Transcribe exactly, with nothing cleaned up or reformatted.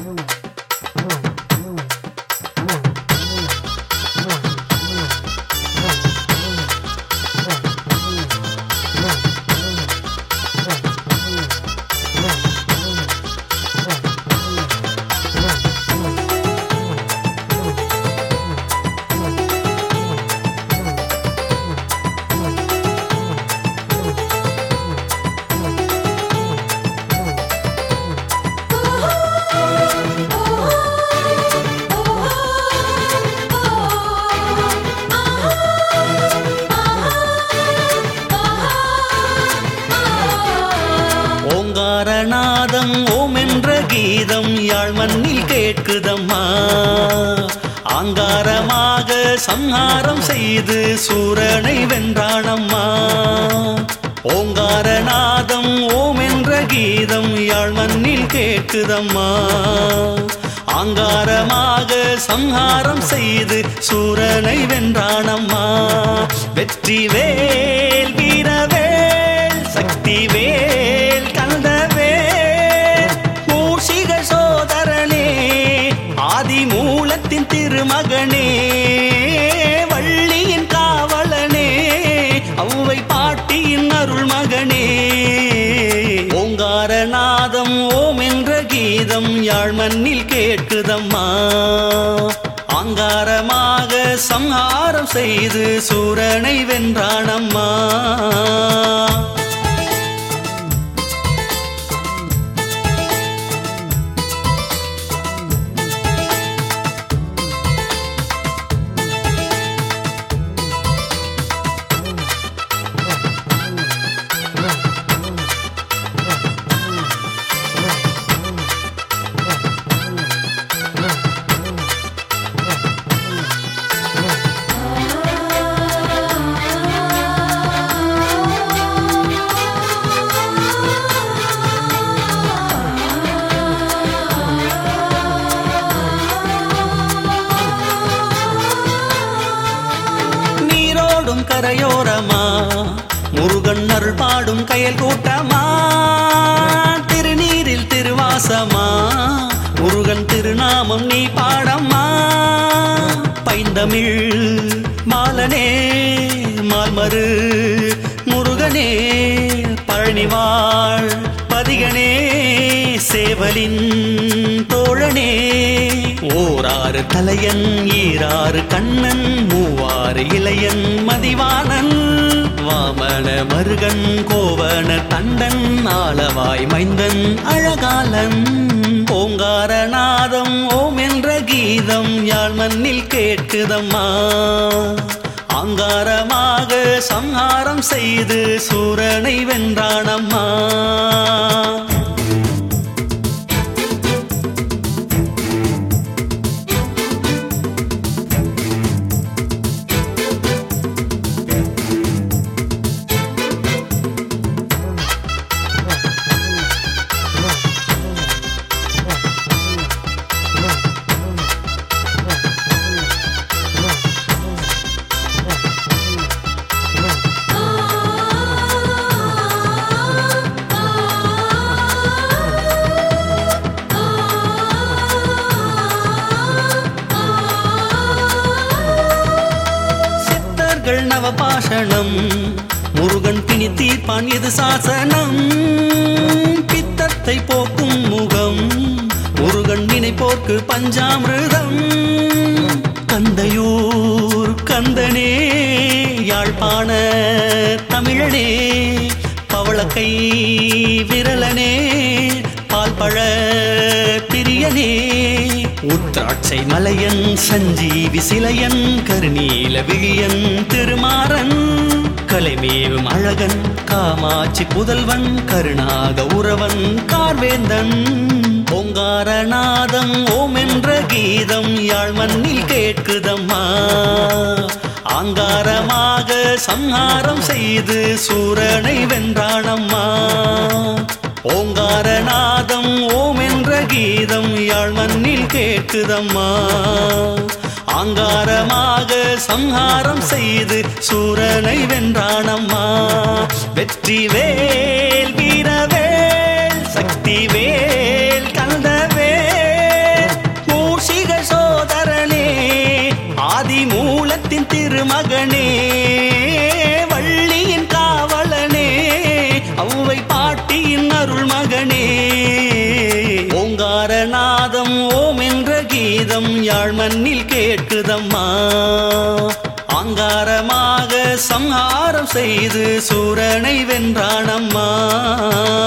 ஓங்காரநாதம் ஓம் என்ற கீதம் யாழ் மண்ணில் கேட்குதம்மா. ஆங்காரமாக சம்ஹாரம் செய்து சூரனை வென்றானம்மா. ஓங்காரநாதம் ஓம் என்ற கீதம் யாழ் மண்ணில் கேட்குதம்மா. ஆங்காரமாக சம்ஹாரம் செய்து சூரனை வென்றானம்மா. வெற்றி வேல் வீரவேல் சக்தி வேல் கந்தவேல் மூஷிக சோதரனே ஆதி மூலத்தின் திருமகனே வள்ளியின் காவலனே அவ்வை பாட்டியின் அருள் மகனே. ஓங்காரநாதம் ஓம் என்ற கீதம் யாழ் மண்ணில் கேட்குதம்மா. ஆங்காரமாக சம்ஹாரம் செய்து சூரனை வென்றானம்மா. கரையோரமா முருகன் அருள் பாடும் கயல் கூட்டமா. திருநீரில் திருவாசமா முருகன் திருநாமம் நீ பாடம்மா. பைந்தமிழ் மாலனே மால்மரு முருகனே பழனிவாழ் பதிகனே சேவலின் தோழனே. ஓராறு தலையன் ஈராறு கண்ணன் மூவாறு இளையன் மதிவானன் வாமன மருகன் கோவன தண்டன் ஆளவாய் மைந்தன் அழகாலன். ஓங்காரநாதம் ஓம் என்ற கீதம் யாழ் மண்ணில் கேட்குதம்மா. ஆங்காரமாக சம்ஹாரம் செய்து சூரனை வென்றானம்மா. நவபாஷணம் முருகன் பிணி தீர்ப்பான் எது சாசனம். பித்தத்தை போக்கும் முகம் முருகன் நினைப்போர்க்கு பஞ்சாமிருதம். கந்தையூர் கந்தனே யாழ்ப்பாண தமிழனே பவளக்கை விரலனே பால்பழ பிரியனே. உத்ராட்சை மலையன் சஞ்சீவி சிலையன் கருநீல விழியன் திருமாறன் கலைமேவும் அழகன் காமாட்சி புதல்வன் கருணாக உறவன் கார்வேந்தன். ஓங்காரநாதம் ஓம் என்ற கீதம் யாழ் மண்ணில் கேட்குதம்மா. ஆங்காரமாக சம்ஹாரம் செய்து சூரனை வென்றானம்மா. ஓங்காரநாதம் ஓம் என்ற கீதம் யாழ் மண்ணில் கேட்குதம்மா. ஆங்காரமாக சம்ஹாரம் செய்து சூரனை வென்றானம்மா. வெற்றி வேல் வீரவேல் சக்தி வேல் கந்தவேல் கீதம் யாழ் மண்ணில் கேட்குதம்மா. ஆங்காரமாக சம்ஹாரம் செய்து சூரனை வென்றானம்மா.